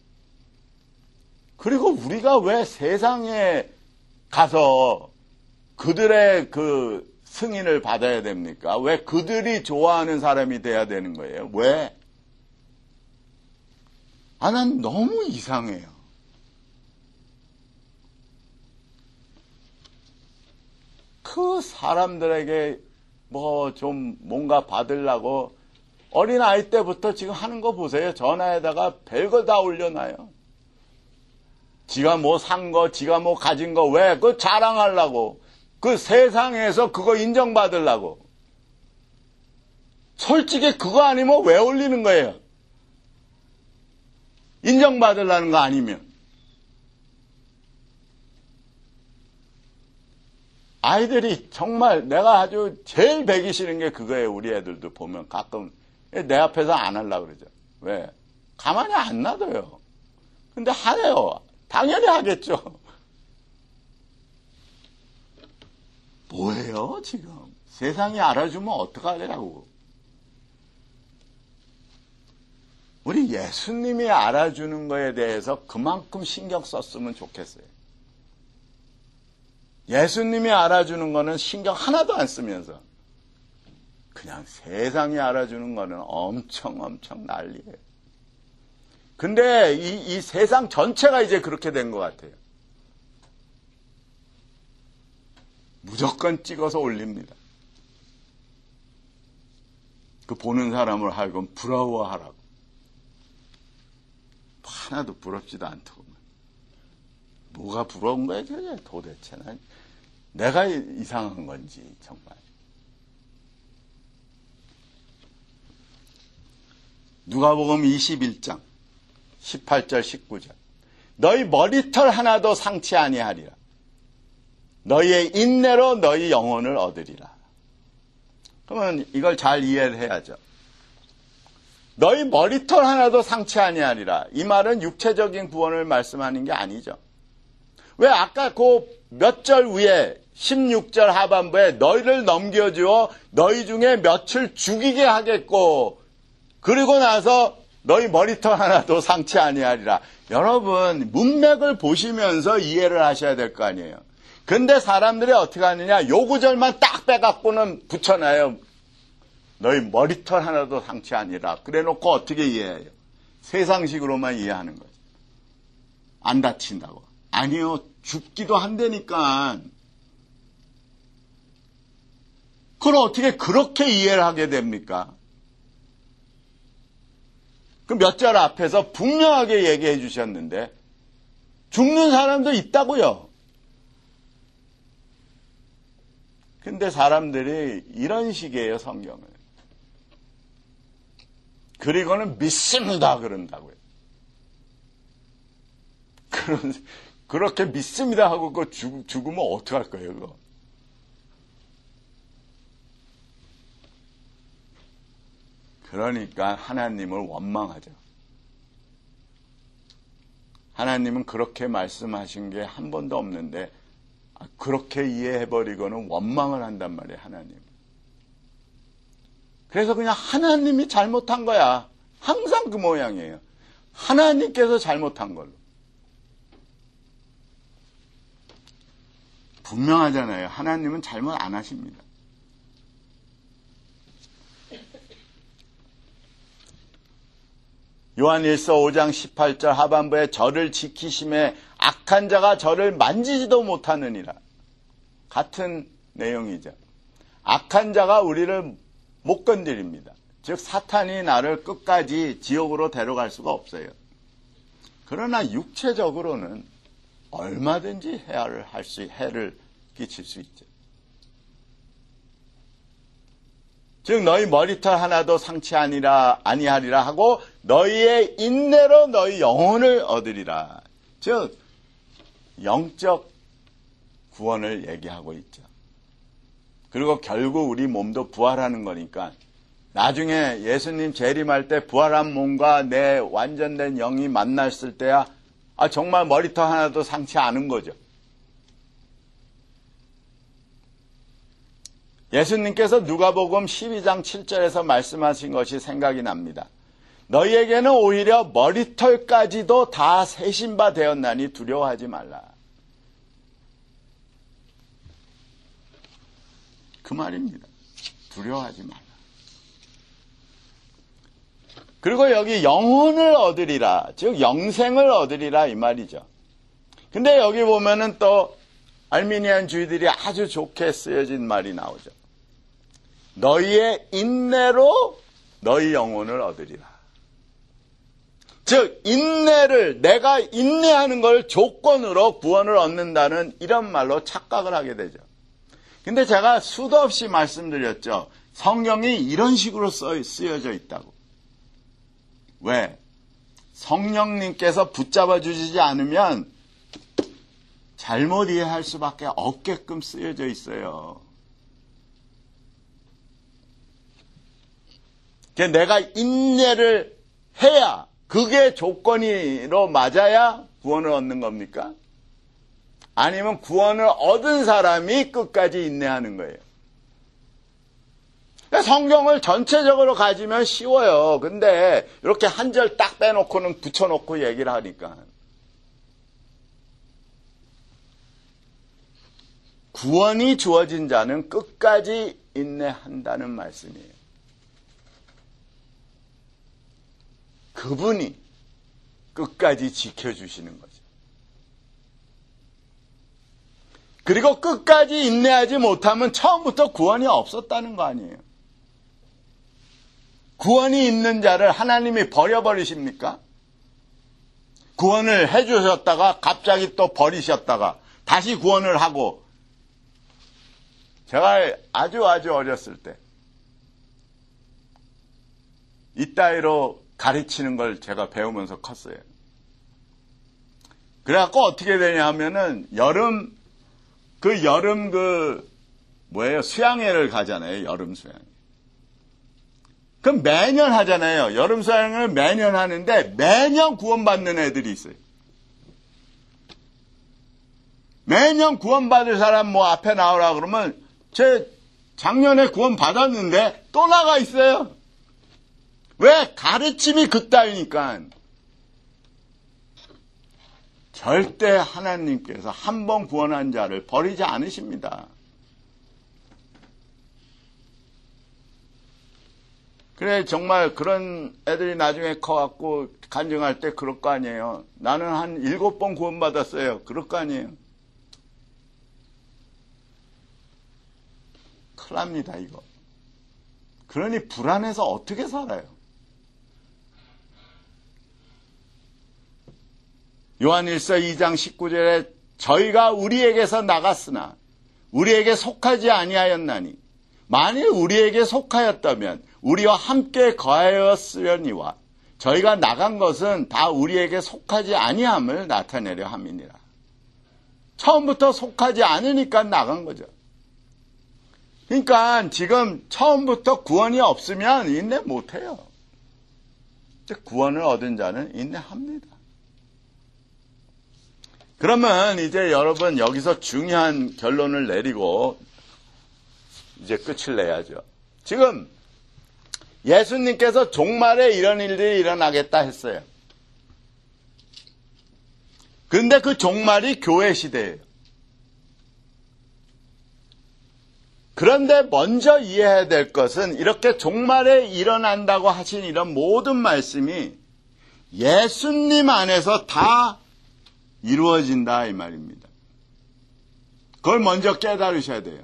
그리고 우리가 왜 세상에 가서 그들의 그 승인을 받아야 됩니까? 왜 그들이 좋아하는 사람이 돼야 되는 거예요? 왜? 난 너무 이상해요. 그 사람들에게 뭐 좀 뭔가 받으려고 어린아이 때부터 지금 하는 거 보세요. 전화에다가 별거 다 올려놔요. 지가 뭐 산 거, 지가 뭐 가진 거, 왜? 그거 자랑하려고. 그 세상에서 그거 인정받으려고. 솔직히 그거 아니면 왜 올리는 거예요? 인정받으려는 거 아니면. 아이들이 정말 내가 아주 제일 배기 싫은 게 그거예요. 우리 애들도 보면 가끔 내 앞에서 안 하려고 그러죠. 왜? 가만히 안 놔둬요. 근데 하래요. 당연히 하겠죠. 뭐예요 지금? 세상이 알아주면 어떡하려고. 우리 예수님이 알아주는 거에 대해서 그만큼 신경 썼으면 좋겠어요. 예수님이 알아주는 거는 신경 하나도 안 쓰면서 그냥 세상이 알아주는 거는 엄청 난리예요. 근데 이 세상 전체가 이제 그렇게 된 것 같아요. 무조건 찍어서 올립니다. 그 보는 사람을 하여금 부러워하라고. 하나도 부럽지도 않더구만. 뭐가 부러운 거야 도대체. 내가 이상한 건지 정말. 누가복음 21장 18절 19절 너희 머리털 하나도 상치 아니하리라. 너희의 인내로 너희 영혼을 얻으리라. 그러면 이걸 잘 이해를 해야죠. 너희 머리털 하나도 상치 아니하리라. 이 말은 육체적인 구원을 말씀하는 게 아니죠. 왜 아까 그 몇 절 위에 16절 하반부에 너희를 넘겨주어 너희 중에 몇을 죽이게 하겠고 그리고 나서 너희 머리털 하나도 상치 아니하리라. 여러분 문맥을 보시면서 이해를 하셔야 될 거 아니에요. 근데 사람들이 어떻게 하느냐, 요 구절만 딱 빼갖고는 붙여놔요. 너희 머리털 하나도 상치 아니라. 그래 놓고 어떻게 이해해요? 세상식으로만 이해하는 거죠. 안 다친다고. 아니요, 죽기도 한다니까. 그걸 어떻게 그렇게 이해를 하게 됩니까? 그 몇 절 앞에서 분명하게 얘기해 주셨는데 죽는 사람도 있다고요. 근데 사람들이 이런 식이에요, 성경을. 그리고는 믿습니다 그런다고요. 그렇게 믿습니다 하고 그거 죽으면 어떡할 거예요, 그거? 그러니까 하나님을 원망하죠. 하나님은 그렇게 말씀하신 게 한 번도 없는데 그렇게 이해해버리고는 원망을 한단 말이에요, 하나님. 그래서 그냥 하나님이 잘못한 거야. 항상 그 모양이에요. 하나님께서 잘못한 걸로. 분명하잖아요. 하나님은 잘못 안 하십니다. 요한일서 5장 18절 하반부에 저를 지키심에 악한 자가 저를 만지지도 못하느니라. 같은 내용이죠. 악한 자가 우리를 못 건드립니다. 즉 사탄이 나를 끝까지 지옥으로 데려갈 수가 없어요. 그러나 육체적으로는 얼마든지 해를 끼칠 수 있죠. 즉 너희 머리털 하나도 상치 아니하리라 하고 너희의 인내로 너희 영혼을 얻으리라. 즉 영적 구원을 얘기하고 있죠. 그리고 결국 우리 몸도 부활하는 거니까 나중에 예수님 재림할 때 부활한 몸과 내 완전된 영이 만났을 때야 정말 머리털 하나도 상치 않은 거죠. 예수님께서 누가복음 12장 7절에서 말씀하신 것이 생각이 납니다. 너희에게는 오히려 머리털까지도 다 세신 바 되었나니 두려워하지 말라. 그 말입니다. 두려워하지 말라. 그리고 여기 영혼을 얻으리라, 즉 영생을 얻으리라 이 말이죠. 근데 여기 보면은 또 알미니안 주의들이 아주 좋게 쓰여진 말이 나오죠. 너희의 인내로 너희 영혼을 얻으리라. 즉 인내를, 내가 인내하는 걸 조건으로 구원을 얻는다는 이런 말로 착각을 하게 되죠. 근데 제가 수도 없이 말씀드렸죠. 성경이 이런 식으로 쓰여져 있다고. 왜? 성령님께서 붙잡아 주시지 않으면 잘못 이해할 수밖에 없게끔 쓰여져 있어요. 내가 인내를 해야, 그게 조건으로 맞아야 구원을 얻는 겁니까? 아니면 구원을 얻은 사람이 끝까지 인내하는 거예요. 성경을 전체적으로 가지면 쉬워요. 근데 이렇게 한 절 딱 빼놓고는 붙여놓고 얘기를 하니까. 구원이 주어진 자는 끝까지 인내한다는 말씀이에요. 그분이 끝까지 지켜주시는 거죠. 그리고 끝까지 인내하지 못하면 처음부터 구원이 없었다는 거 아니에요. 구원이 있는 자를 하나님이 버려버리십니까? 구원을 해주셨다가 갑자기 또 버리셨다가 다시 구원을 하고. 제가 아주 어렸을 때 이따위로 가르치는 걸 제가 배우면서 컸어요. 그래갖고 어떻게 되냐 하면은 수양회를 가잖아요. 여름 수양회. 그럼 매년 하잖아요. 여름 수양회를 매년 하는데 매년 구원받는 애들이 있어요. 매년 구원받을 사람 앞에 나오라 그러면 제 작년에 구원받았는데 또 나가 있어요. 왜? 가르침이 그따위니까. 절대 하나님께서 한 번 구원한 자를 버리지 않으십니다. 그래, 정말 그런 애들이 나중에 커갖고 간증할 때 그럴 거 아니에요. 나는 한 7번 구원받았어요. 그럴 거 아니에요. 큰일 납니다, 이거. 그러니 불안해서 어떻게 살아요? 요한일서 2장 19절에 저희가 우리에게서 나갔으나 우리에게 속하지 아니하였나니 만일 우리에게 속하였다면 우리와 함께 거하였으려니와 저희가 나간 것은 다 우리에게 속하지 아니함을 나타내려 함이니라. 처음부터 속하지 않으니까 나간 거죠. 그러니까 지금 처음부터 구원이 없으면 인내 못해요. 구원을 얻은 자는 인내합니다. 그러면 이제 여러분 여기서 중요한 결론을 내리고 이제 끝을 내야죠. 지금 예수님께서 종말에 이런 일들이 일어나겠다 했어요. 그런데 그 종말이 교회 시대예요. 그런데 먼저 이해해야 될 것은 이렇게 종말에 일어난다고 하신 이런 모든 말씀이 예수님 안에서 다 이루어진다 이 말입니다. 그걸 먼저 깨달으셔야 돼요.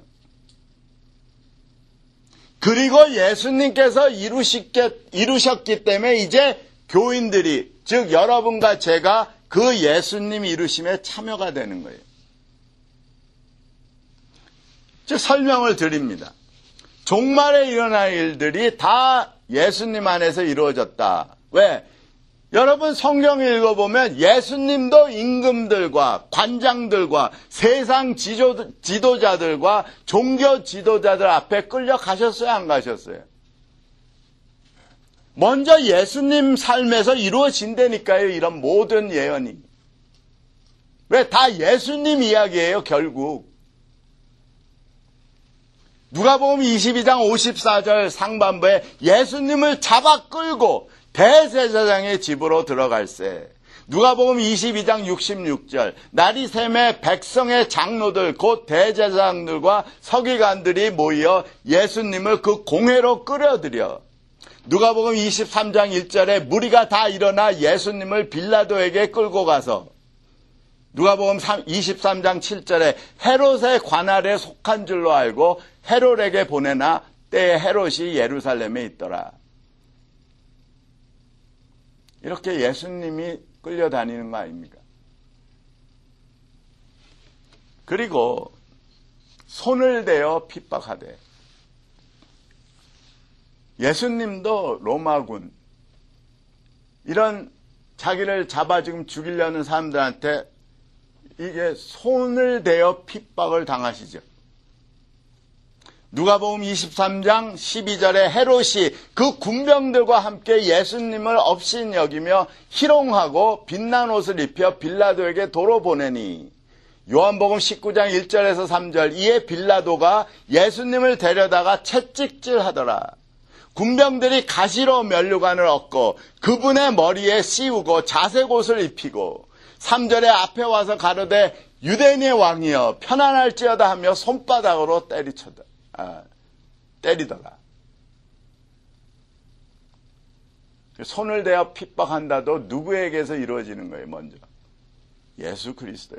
그리고 예수님께서 이루셨기 때문에 이제 교인들이, 즉 여러분과 제가 그 예수님 이루심에 참여가 되는 거예요. 즉 설명을 드립니다. 종말에 일어날 일들이 다 예수님 안에서 이루어졌다. 왜? 여러분 성경 읽어보면 예수님도 임금들과 관장들과 세상 지도자들과 종교 지도자들 앞에 끌려가셨어요? 안 가셨어요? 먼저 예수님 삶에서 이루어진다니까요. 이런 모든 예언이. 왜? 다 예수님 이야기예요. 결국. 누가복음 22장 54절 상반부에 예수님을 잡아 끌고 대제사장의 집으로 들어갈세. 누가복음 22장 66절 날이 새매 백성의 장로들 곧 대제사장들과 서기관들이 모여 예수님을 그 공회로 끌어들여. 누가복음 23장 1절에 무리가 다 일어나 예수님을 빌라도에게 끌고 가서 누가복음 23장 7절에 헤롯의 관할에 속한 줄로 알고 헤롯에게 보내나 때에 헤롯이 예루살렘에 있더라. 이렇게 예수님이 끌려다니는 거 아닙니까? 그리고 손을 대어 핍박하되 예수님도 로마군 이런 자기를 잡아 지금 죽이려는 사람들한테 이게 손을 대어 핍박을 당하시죠. 누가복음 23장 12절에 헤롯이 그 군병들과 함께 예수님을 업신여기며 희롱하고 빛난 옷을 입혀 빌라도에게 도로 보내니 요한복음 19장 1절에서 3절 이에 빌라도가 예수님을 데려다가 채찍질하더라. 군병들이 가시로 면류관을 얻고 그분의 머리에 씌우고 자색 옷을 입히고 3절에 앞에 와서 가로되 유대인의 왕이여 편안할지어다 하며 손바닥으로 때리더라. 손을 대어 핍박한다도 누구에게서 이루어지는 거예요? 먼저 예수 그리스도예요.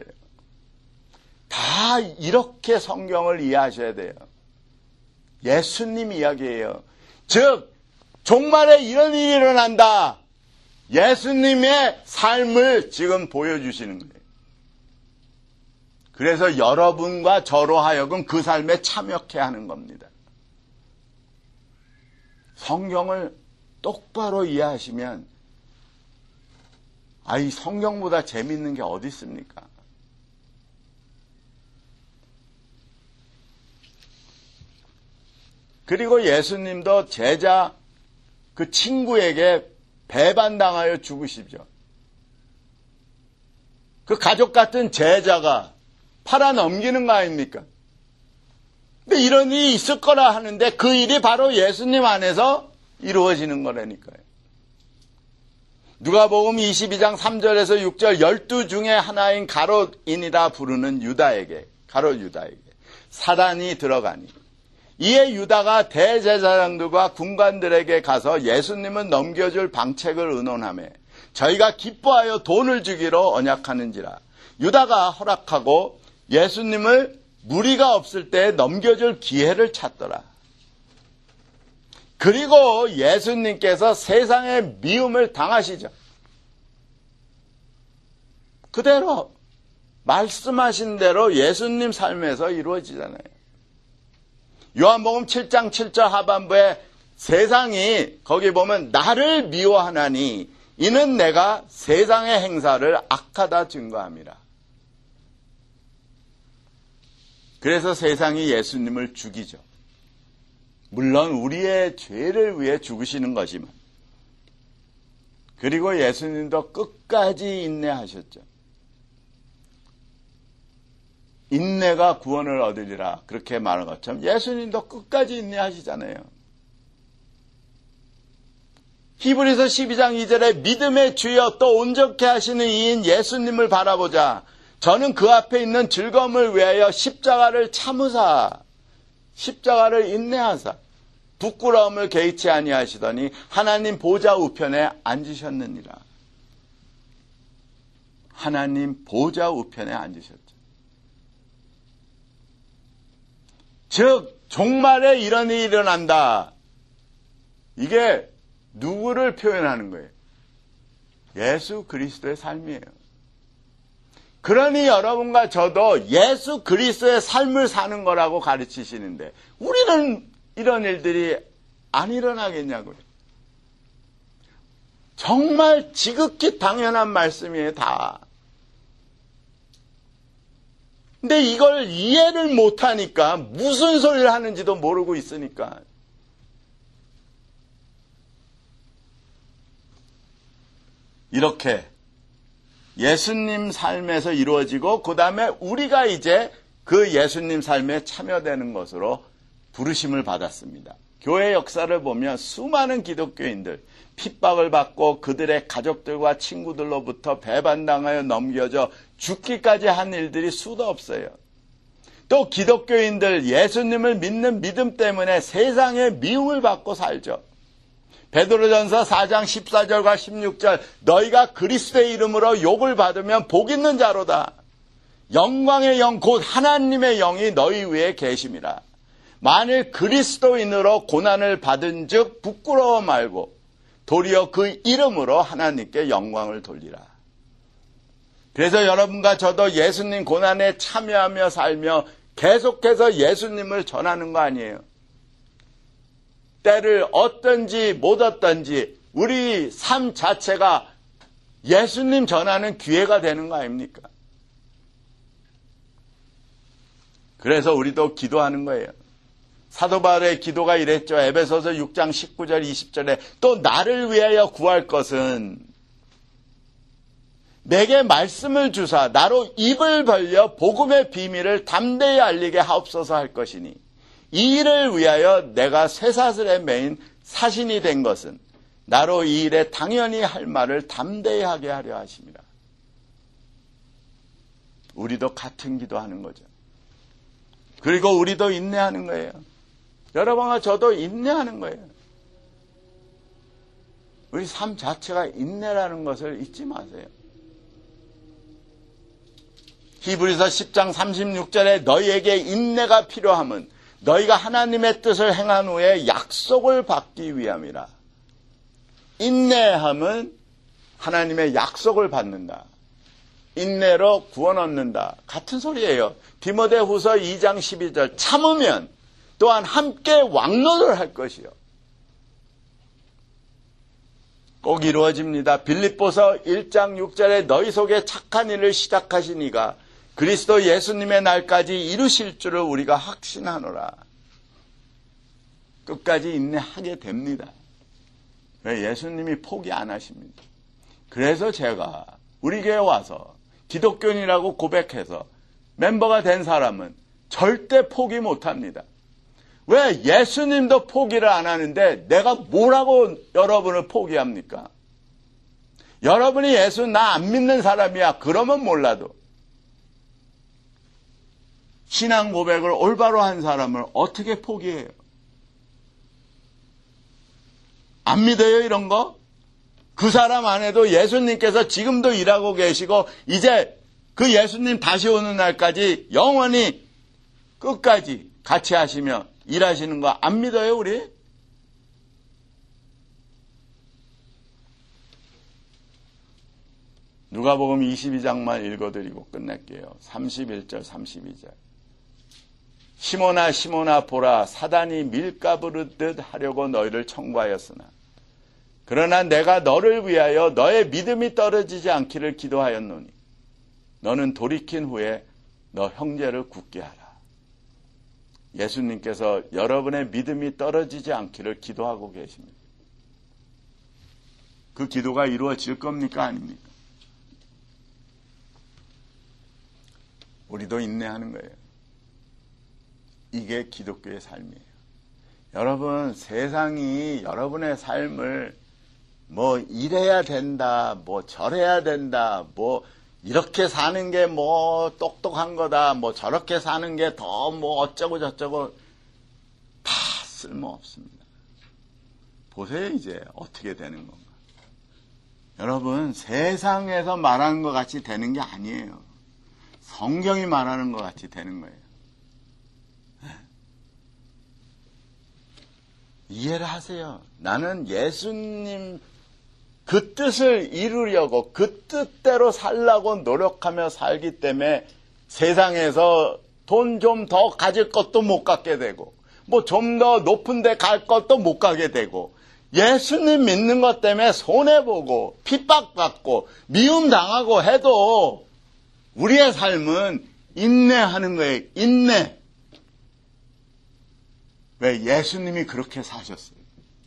다 이렇게 성경을 이해하셔야 돼요. 예수님 이야기예요. 즉 종말에 이런 일이 일어난다. 예수님의 삶을 지금 보여주시는 거예요. 그래서 여러분과 저로 하여금 그 삶에 참여케 하는 겁니다. 성경을 똑바로 이해하시면 이 성경보다 재밌는 게 어디 있습니까? 그리고 예수님도 제자 그 친구에게 배반당하여 죽으시죠. 그 가족 같은 제자가 팔아넘기는 거 아닙니까? 근데 이런 일이 있을 거라 하는데 그 일이 바로 예수님 안에서 이루어지는 거라니까요. 누가복음 22장 3절에서 6절 12 중에 하나인 가롯인이라 부르는 가롯 유다에게 사단이 들어가니 이에 유다가 대제사장들과 군관들에게 가서 예수님을 넘겨줄 방책을 의논하며 저희가 기뻐하여 돈을 주기로 언약하는지라. 유다가 허락하고 예수님을 무리가 없을 때 넘겨줄 기회를 찾더라. 그리고 예수님께서 세상의 미움을 당하시죠. 그대로 말씀하신 대로 예수님 삶에서 이루어지잖아요. 요한복음 7장 7절 하반부에 세상이 거기 보면 나를 미워하나니 이는 내가 세상의 행사를 악하다 증거함이라. 그래서 세상이 예수님을 죽이죠. 물론 우리의 죄를 위해 죽으시는 거지만 그리고 예수님도 끝까지 인내하셨죠. 인내가 구원을 얻으리라 그렇게 말한 것처럼 예수님도 끝까지 인내하시잖아요. 히브리서 12장 2절에 믿음의 주여 또 온전케 하시는 이인 예수님을 바라보자. 저는 그 앞에 있는 즐거움을 위하여 십자가를 참으사 십자가를 인내하사 부끄러움을 개의치 아니하시더니 하나님 보좌 우편에 앉으셨느니라. 하나님 보좌 우편에 앉으셨죠. 즉 종말에 이런 일이 일어난다. 이게 누구를 표현하는 거예요? 예수 그리스도의 삶이에요. 그러니 여러분과 저도 예수 그리스도의 삶을 사는 거라고 가르치시는데 우리는 이런 일들이 안 일어나겠냐고요. 정말 지극히 당연한 말씀이에요, 다. 근데 이걸 이해를 못하니까 무슨 소리를 하는지도 모르고 있으니까. 이렇게 예수님 삶에서 이루어지고 그 다음에 우리가 이제 그 예수님 삶에 참여되는 것으로 부르심을 받았습니다. 교회 역사를 보면 수많은 기독교인들 핍박을 받고 그들의 가족들과 친구들로부터 배반당하여 넘겨져 죽기까지 한 일들이 수도 없어요. 또 기독교인들 예수님을 믿는 믿음 때문에 세상의 미움을 받고 살죠. 베드로전서 4장 14절과 16절 너희가 그리스도의 이름으로 욕을 받으면 복 있는 자로다. 영광의 영 곧 하나님의 영이 너희 위에 계심이라. 만일 그리스도인으로 고난을 받은 즉 부끄러워 말고 도리어 그 이름으로 하나님께 영광을 돌리라. 그래서 여러분과 저도 예수님 고난에 참여하며 살며 계속해서 예수님을 전하는 거 아니에요. 때를 얻든지 못 얻든지 우리 삶 자체가 예수님 전하는 기회가 되는 거 아닙니까? 그래서 우리도 기도하는 거예요. 사도 바울의 기도가 이랬죠. 에베소서 6장 19절 20절에 또 나를 위하여 구할 것은 내게 말씀을 주사 나로 입을 벌려 복음의 비밀을 담대히 알리게 하옵소서 할 것이니 이 일을 위하여 내가 쇠사슬에 매인 사신이 된 것은 나로 이 일에 당연히 할 말을 담대히 하게 하려 하심이라. 우리도 같은 기도하는 거죠. 그리고 우리도 인내하는 거예요. 여러분과 저도 인내하는 거예요. 우리 삶 자체가 인내라는 것을 잊지 마세요. 히브리서 10장 36절에 너희에게 인내가 필요함은 너희가 하나님의 뜻을 행한 후에 약속을 받기 위함이라. 인내함은 하나님의 약속을 받는다. 인내로 구원 얻는다. 같은 소리예요. 디모데후서 2장 12절 참으면 또한 함께 왕노를 할 것이요. 꼭 이루어집니다. 빌립보서 1장 6절에 너희 속에 착한 일을 시작하신 이가 그리스도 예수님의 날까지 이루실 줄을 우리가 확신하노라. 끝까지 인내하게 됩니다. 예수님이 포기 안 하십니다. 그래서 제가 우리 교회 와서 기독교인이라고 고백해서 멤버가 된 사람은 절대 포기 못합니다. 왜 예수님도 포기를 안 하는데 내가 뭐라고 여러분을 포기합니까? 여러분이 예수 나 안 믿는 사람이야 그러면 몰라도 신앙 고백을 올바로 한 사람을 어떻게 포기해요? 안 믿어요 이런 거? 그 사람 안에도 예수님께서 지금도 일하고 계시고 이제 그 예수님 다시 오는 날까지 영원히 끝까지 같이 하시며 일하시는 거 안 믿어요 우리? 누가복음 22장만 읽어드리고 끝낼게요. 31절 32절 시몬아 시몬아 보라 사단이 밀가부르듯 하려고 너희를 청구하였으나 그러나 내가 너를 위하여 너의 믿음이 떨어지지 않기를 기도하였노니 너는 돌이킨 후에 너 형제를 굳게 하라. 예수님께서 여러분의 믿음이 떨어지지 않기를 기도하고 계십니다. 그 기도가 이루어질 겁니까 아닙니까? 우리도 인내하는 거예요. 이게 기독교의 삶이에요. 여러분 세상이 여러분의 삶을 뭐 이래야 된다, 뭐 저래야 된다, 뭐 이렇게 사는 게 뭐 똑똑한 거다, 뭐 저렇게 사는 게 더 뭐 어쩌고 저쩌고 쓸모없습니다. 보세요, 이제 어떻게 되는 건가. 여러분, 세상에서 말하는 것 같이 되는 게 아니에요. 성경이 말하는 것 같이 되는 거예요. 이해를 하세요. 나는 예수님 그 뜻을 이루려고 그 뜻대로 살라고 노력하며 살기 때문에 세상에서 돈 좀 더 가질 것도 못 갖게 되고 뭐 좀 더 높은 데 갈 것도 못 가게 되고 예수님 믿는 것 때문에 손해보고 핍박받고 미움당하고 해도 우리의 삶은 인내하는 거예요. 인내. 왜? 예수님이 그렇게 사셨어요.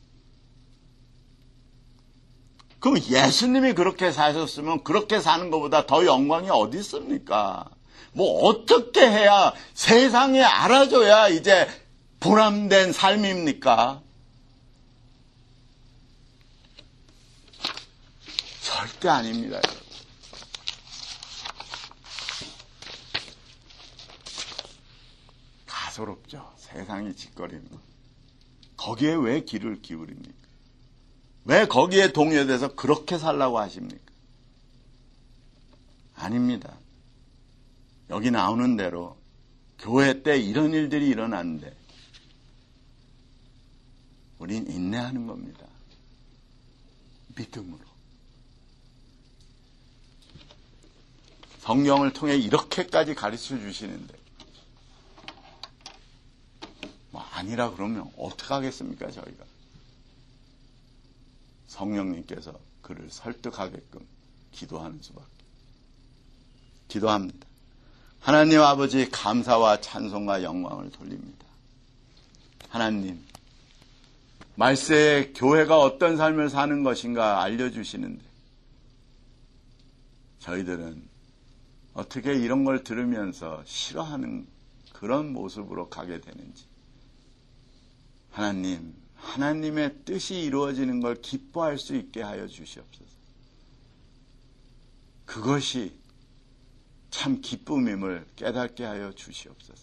그럼 예수님이 그렇게 사셨으면 그렇게 사는 것보다 더 영광이 어디 있습니까? 뭐 어떻게 해야 세상에 알아줘야 이제 보람된 삶입니까? 절대 아닙니다. 여러분. 가소롭죠. 세상이 짓거리는 거. 거기에 왜 귀를 기울입니까? 왜 거기에 동요돼서 그렇게 살라고 하십니까? 아닙니다. 여기 나오는 대로 교회 때 이런 일들이 일어났는데 우린 인내하는 겁니다. 믿음으로. 성경을 통해 이렇게까지 가르쳐 주시는데 뭐 아니라 그러면 어떡하겠습니까 저희가. 성령님께서 그를 설득하게끔 기도하는 수밖에. 기도합니다. 하나님 아버지 감사와 찬송과 영광을 돌립니다. 하나님, 말세에 교회가 어떤 삶을 사는 것인가 알려주시는데 저희들은 어떻게 이런 걸 들으면서 싫어하는 그런 모습으로 가게 되는지 하나님, 하나님의 뜻이 이루어지는 걸 기뻐할 수 있게 하여 주시옵소서. 그것이 참 기쁨임을 깨닫게 하여 주시옵소서.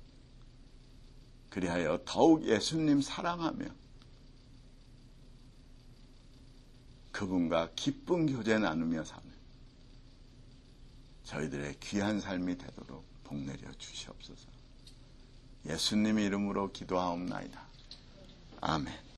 그리하여 더욱 예수님 사랑하며 그분과 기쁜 교제 나누며 사는 저희들의 귀한 삶이 되도록 복내려 주시옵소서. 예수님 이름으로 기도하옵나이다. 아멘.